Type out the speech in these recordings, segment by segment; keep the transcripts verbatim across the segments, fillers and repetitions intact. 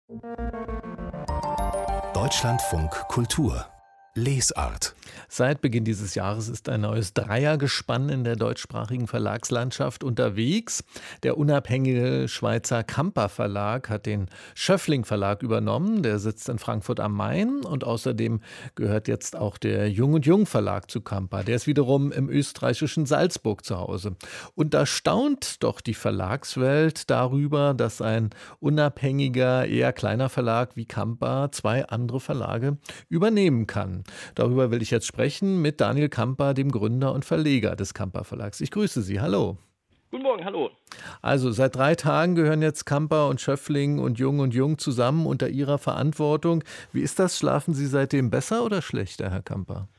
Deutschlandfunk Kultur Lesart. Seit Beginn dieses Jahres ist ein neues Dreiergespann in der deutschsprachigen Verlagslandschaft unterwegs. Der unabhängige Schweizer Kamper Verlag hat den Schöffling Verlag übernommen. Der sitzt in Frankfurt am Main und außerdem gehört jetzt auch der Jung und Jung Verlag zu Kamper. Der ist wiederum im österreichischen Salzburg zu Hause. Und da staunt doch die Verlagswelt darüber, dass ein unabhängiger, eher kleiner Verlag wie Kamper zwei andere Verlage übernehmen kann. Darüber will ich jetzt sprechen mit Daniel Kamper, dem Gründer und Verleger des Kamper Verlags. Ich grüße Sie. Hallo. Guten Morgen, hallo. Also seit drei Tagen gehören jetzt Kamper und Schöffling und Jung und Jung zusammen unter Ihrer Verantwortung. Wie ist das? Schlafen Sie seitdem besser oder schlechter, Herr Kamper?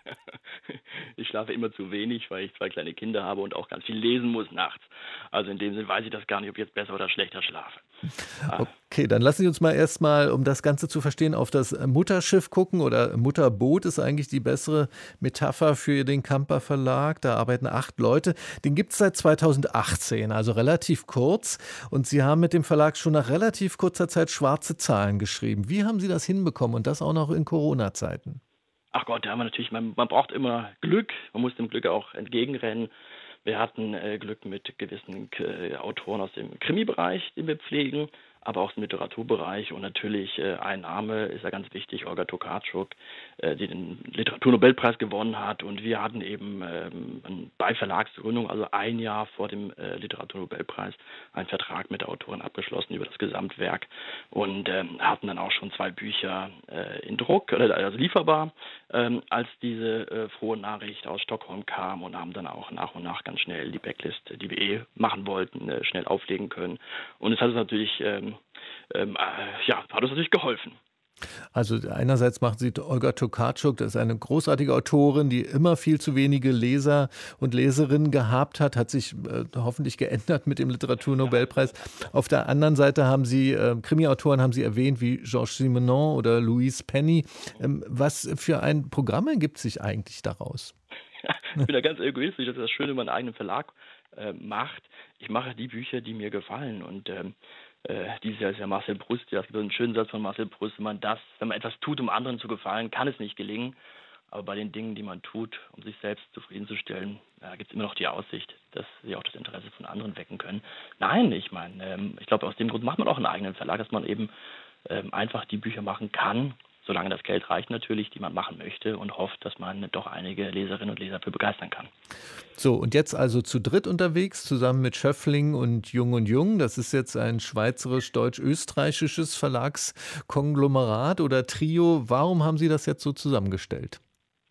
Ich schlafe immer zu wenig, weil ich zwei kleine Kinder habe und auch ganz viel lesen muss nachts. Also in dem Sinne weiß ich das gar nicht, ob ich jetzt besser oder schlechter schlafe. Okay, dann lassen Sie uns mal erstmal, um das Ganze zu verstehen, auf das Mutterschiff gucken, oder Mutterboot ist eigentlich die bessere Metapher für den Kamper Verlag. Da arbeiten acht Leute. Den gibt es seit zweitausendachtzehn, also relativ kurz. Und Sie haben mit dem Verlag schon nach relativ kurzer Zeit schwarze Zahlen geschrieben. Wie haben Sie das hinbekommen, und das auch noch in Corona-Zeiten? Ach Gott, da haben wir natürlich, man, man braucht immer Glück, man muss dem Glück auch entgegenrennen. Wir hatten äh, Glück mit gewissen äh, Autoren aus dem Krimi-Bereich, den wir pflegen, aber auch im Literaturbereich. Und natürlich äh, ein Name ist ja ganz wichtig, Olga Tokarczuk, äh, die den Literaturnobelpreis gewonnen hat. Und wir hatten eben ähm, bei Verlagsgründung, also ein Jahr vor dem äh, Literaturnobelpreis, einen Vertrag mit der Autorin abgeschlossen über das Gesamtwerk und ähm, hatten dann auch schon zwei Bücher äh, in Druck, oder also lieferbar, ähm, als diese äh, frohe Nachricht aus Stockholm kam, und haben dann auch nach und nach ganz schnell die Backlist, die wir eh machen wollten, äh, schnell auflegen können. Und es hat uns natürlich, ähm, ähm, äh, ja, hat uns natürlich geholfen. Also einerseits machen Sie Olga Tokarczuk, das ist eine großartige Autorin, die immer viel zu wenige Leser und Leserinnen gehabt hat, hat sich äh, hoffentlich geändert mit dem Literaturnobelpreis. Auf der anderen Seite haben Sie, äh, Krimi-Autoren haben Sie erwähnt, wie Georges Simenon oder Louise Penny. Ähm, was für ein Programm ergibt sich eigentlich daraus? Ja, ich bin da ganz egoistisch, das ist das Schöne, wenn man einen eigenen Verlag äh, macht. Ich mache die Bücher, die mir gefallen, und ähm, äh, dieses Jahr ist ja Marcel Proust, ja, es gibt einen schönen Satz von Marcel Proust: wenn man das, wenn man etwas tut, um anderen zu gefallen, kann es nicht gelingen. Aber bei den Dingen, die man tut, um sich selbst zufriedenzustellen, da gibt es immer noch die Aussicht, dass sie auch das Interesse von anderen wecken können. Nein, ich meine, ähm, ich glaube, aus dem Grund macht man auch einen eigenen Verlag, dass man eben ähm, einfach die Bücher machen kann, solange das Geld reicht natürlich, die man machen möchte, und hofft, dass man doch einige Leserinnen und Leser für begeistern kann. So, und jetzt also zu dritt unterwegs, zusammen mit Schöffling und Jung und Jung. Das ist jetzt ein schweizerisch-deutsch-österreichisches Verlagskonglomerat oder Trio. Warum haben Sie das jetzt so zusammengestellt?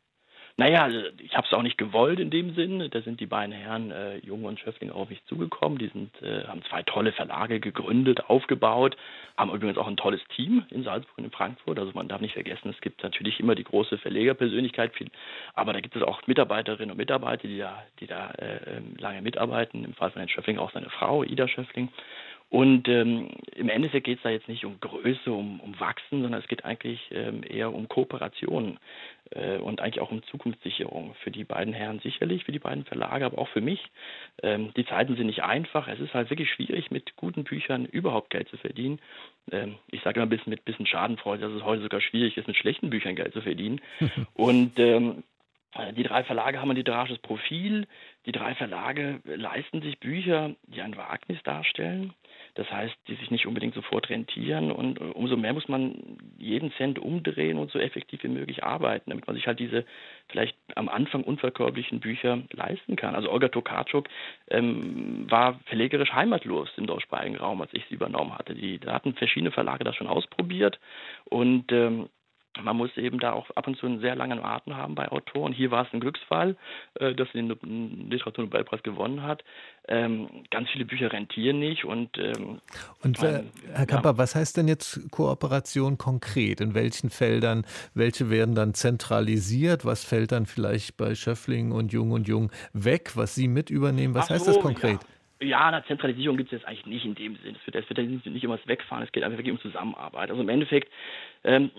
Naja, also ich habe es auch nicht gewollt in dem Sinn. Da sind die beiden Herren äh, Jung und Schöffling auf mich zugekommen. Die sind, äh, haben zwei tolle Verlage gegründet, aufgebaut, haben übrigens auch ein tolles Team in Salzburg und in Frankfurt. Also man darf nicht vergessen, es gibt natürlich immer die große Verlegerpersönlichkeit, viel, aber da gibt es auch Mitarbeiterinnen und Mitarbeiter, die da, die da äh, lange mitarbeiten. Im Fall von Herrn Schöffling auch seine Frau, Ida Schöffling. Und ähm, im Endeffekt geht es da jetzt nicht um Größe, um, um Wachsen, sondern es geht eigentlich ähm, eher um Kooperation äh, und eigentlich auch um Zukunftssicherung für die beiden Herren sicherlich, für die beiden Verlage, aber auch für mich. Ähm, die Zeiten sind nicht einfach. Es ist halt wirklich schwierig, mit guten Büchern überhaupt Geld zu verdienen. Ähm, ich sage immer ein bisschen mit bisschen Schadenfreude, dass es heute sogar schwierig ist, mit schlechten Büchern Geld zu verdienen. Und ähm, die drei Verlage haben ein literarisches Profil. Die drei Verlage leisten sich Bücher, die ein Wagnis darstellen. Das heißt, die sich nicht unbedingt sofort rentieren, und umso mehr muss man jeden Cent umdrehen und so effektiv wie möglich arbeiten, damit man sich halt diese vielleicht am Anfang unverkäuflichen Bücher leisten kann. Also Olga Tokarczuk ähm, war verlegerisch heimatlos im deutschsprachigen Raum, als ich sie übernommen hatte. Die, da hatten verschiedene Verlage das schon ausprobiert, und ähm, man muss eben da auch ab und zu einen sehr langen Atem haben bei Autoren. Hier war es ein Glücksfall, äh, dass sie den Literaturnobelpreis gewonnen hat. Ähm, ganz viele Bücher rentieren nicht. Und, ähm, und äh, Herr Kamper, ja. Was heißt denn jetzt Kooperation konkret? In welchen Feldern? Welche werden dann zentralisiert? Was fällt dann vielleicht bei Schöffling und Jung und Jung weg, was Sie mit übernehmen? Was Ach heißt so, das konkret? Ja. Ja, eine Zentralisierung gibt es jetzt eigentlich nicht in dem Sinn. Es wird, es wird nicht um das Wegfahren, es geht einfach wirklich um Zusammenarbeit. Also im Endeffekt, ähm,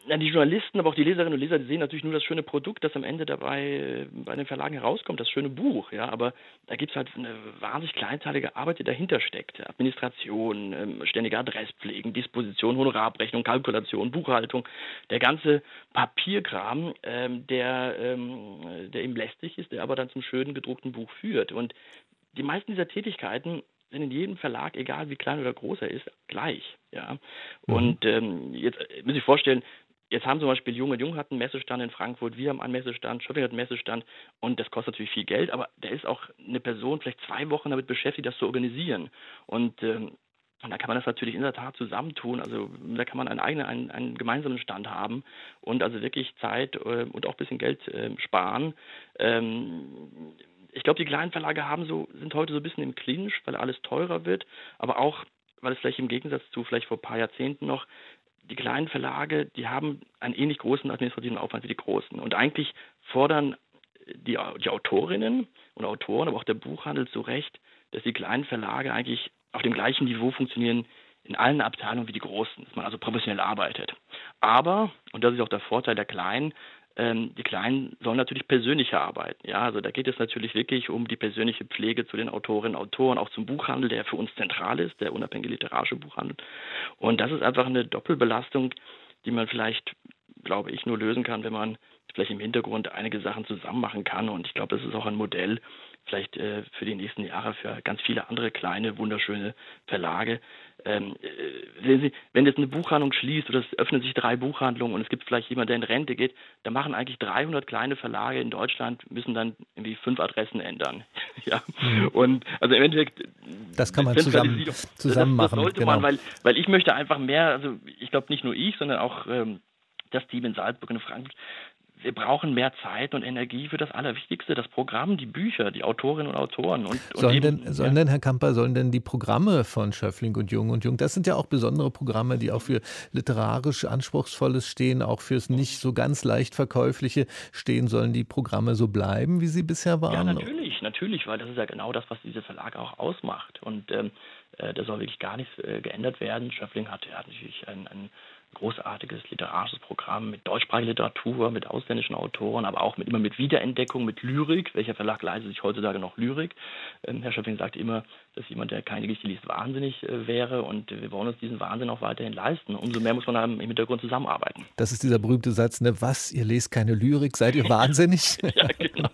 Na, die Journalisten, aber auch die Leserinnen und Leser, die sehen natürlich nur das schöne Produkt, das am Ende dabei äh, bei den Verlagen herauskommt, das schöne Buch, ja, aber da gibt es halt eine wahnsinnig kleinteilige Arbeit, die dahinter steckt. Administration, ähm, ständige Adresspflegen, Disposition, Honorarabrechnung, Kalkulation, Buchhaltung, der ganze Papierkram, ähm, der, ähm, der eben lästig ist, der aber dann zum schönen gedruckten Buch führt. Und die meisten dieser Tätigkeiten sind in jedem Verlag, egal wie klein oder groß er ist, gleich. Ja. Mhm. Und ähm, jetzt äh, muss ich vorstellen, jetzt haben zum Beispiel Jung und Jung hat einen Messestand in Frankfurt, wir haben einen Messestand, Schöffling hat einen Messestand und das kostet natürlich viel Geld, aber da ist auch eine Person vielleicht zwei Wochen damit beschäftigt, das zu organisieren. Und ähm, und da kann man das natürlich in der Tat zusammentun. Also da kann man einen eigenen, einen, einen gemeinsamen Stand haben und also wirklich Zeit äh, und auch ein bisschen Geld äh, sparen. Ähm, ich glaube, die kleinen Verlage haben so, sind heute so ein bisschen im Clinch, weil alles teurer wird, aber auch, weil es vielleicht im Gegensatz zu vielleicht vor ein paar Jahrzehnten noch, die kleinen Verlage, die haben einen ähnlich großen administrativen Aufwand wie die großen. Und eigentlich fordern die, die Autorinnen und Autoren, aber auch der Buchhandel zu Recht, dass die kleinen Verlage eigentlich auf dem gleichen Niveau funktionieren in allen Abteilungen wie die großen, dass man also professionell arbeitet. Aber, und das ist auch der Vorteil der Kleinen, ähm, die Kleinen sollen natürlich persönlicher arbeiten. Ja, also da geht es natürlich wirklich um die persönliche Pflege zu den Autorinnen und Autoren, auch zum Buchhandel, der für uns zentral ist, der unabhängige literarische Buchhandel. Und das ist einfach eine Doppelbelastung, die man vielleicht, glaube ich, nur lösen kann, wenn man vielleicht im Hintergrund einige Sachen zusammen machen kann. Und ich glaube, das ist auch ein Modell, vielleicht äh, für die nächsten Jahre für ganz viele andere kleine, wunderschöne Verlage. Ähm, äh, sehen Sie, wenn jetzt eine Buchhandlung schließt oder es öffnen sich drei Buchhandlungen und es gibt vielleicht jemand, der in Rente geht, dann machen eigentlich dreihundert kleine Verlage in Deutschland, müssen dann irgendwie fünf Adressen ändern. ja. Mhm. Und also im Endeffekt, das kann man zusammen, zusammen das, das machen. sollte Genau. man, weil, weil ich möchte einfach mehr, also ich glaube nicht nur ich, sondern auch ähm, das Team in Salzburg und in Frankfurt, wir brauchen mehr Zeit und Energie für das Allerwichtigste, das Programm, die Bücher, die Autorinnen und Autoren. Und, und sollen, eben, denn, sollen ja. denn, Herr Kamper, sollen denn die Programme von Schöffling und Jung und Jung, das sind ja auch besondere Programme, die auch für literarisch Anspruchsvolles stehen, auch fürs nicht so ganz leicht Verkäufliche stehen, sollen die Programme so bleiben, wie sie bisher waren? Ja, natürlich, natürlich, weil das ist ja genau das, was diese Verlage auch ausmacht. Und ähm, äh, da soll wirklich gar nichts äh, geändert werden. Schöffling hat ja natürlich ein, ein großartiges literarisches Programm mit deutschsprachiger Literatur, mit ausländischen Autoren, aber auch mit, immer mit Wiederentdeckung, mit Lyrik. Welcher Verlag leistet sich heutzutage noch Lyrik? Ähm, Herr Schöffling sagt immer, dass jemand, der keine Geschichte liest, wahnsinnig äh, wäre und wir wollen uns diesen Wahnsinn auch weiterhin leisten. Umso mehr muss man im Hintergrund zusammenarbeiten. Das ist dieser berühmte Satz, ne? Was, ihr lest keine Lyrik, seid ihr wahnsinnig? Ja, genau.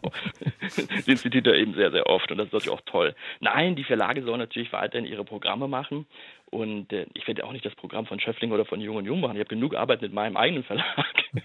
Den zitiert er eben sehr, sehr oft und das ist natürlich auch toll. Nein, die Verlage sollen natürlich weiterhin ihre Programme machen und äh, ich werde auch nicht das Programm von Schöffling oder von Jung und Jung machen. Ich habe genug Arbeit mit meinem eigenen Verlag.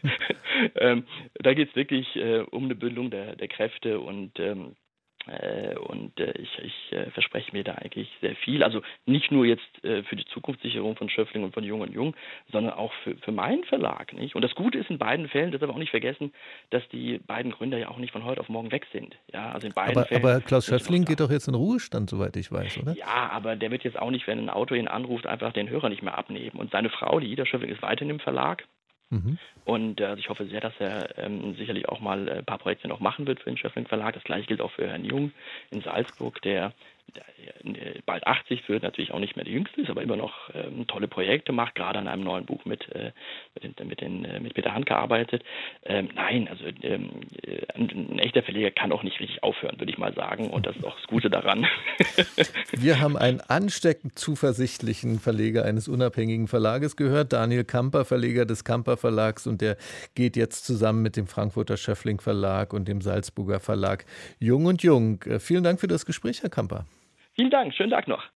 ähm, da geht es wirklich äh, um eine Bündelung der, der Kräfte und ähm, Äh, und äh, ich, ich äh, verspreche mir da eigentlich sehr viel. Also nicht nur jetzt äh, für die Zukunftssicherung von Schöffling und von Jung und Jung, sondern auch für, für meinen Verlag. Nicht? Und das Gute ist in beiden Fällen, das darf man auch nicht vergessen, dass die beiden Gründer ja auch nicht von heute auf morgen weg sind. Ja, also in beiden aber, Fällen aber Klaus Schöffling geht doch jetzt in Ruhestand, soweit ich weiß, oder? Ja, aber der wird jetzt auch nicht, wenn ein Autor ihn anruft, einfach den Hörer nicht mehr abnehmen. Und seine Frau, die Ida Schöffling, ist weiterhin im Verlag. Mhm. Und äh, ich hoffe sehr, dass er ähm, sicherlich auch mal äh, ein paar Projekte noch machen wird für den Schöffling Verlag. Das gleiche gilt auch für Herrn Jung in Salzburg, der, der, der bald achtzig wird, natürlich auch nicht mehr der Jüngste ist, aber immer noch ähm, tolle Projekte macht, gerade an einem neuen Buch mit, äh, mit, den, mit, den, äh, mit Peter Hand gearbeitet. Ähm, nein, also ähm, ein, ein echter Verleger kann auch nicht richtig aufhören, würde ich mal sagen. Und das ist auch das Gute daran. Wir haben einen ansteckend zuversichtlichen Verleger eines unabhängigen Verlages gehört, Daniel Kamper, Verleger des Kamper Verlags, und der geht jetzt zusammen mit dem Frankfurter Schöffling Verlag und dem Salzburger Verlag Jung und Jung. Vielen Dank für das Gespräch, Herr Kamper. Vielen Dank, schönen Tag noch.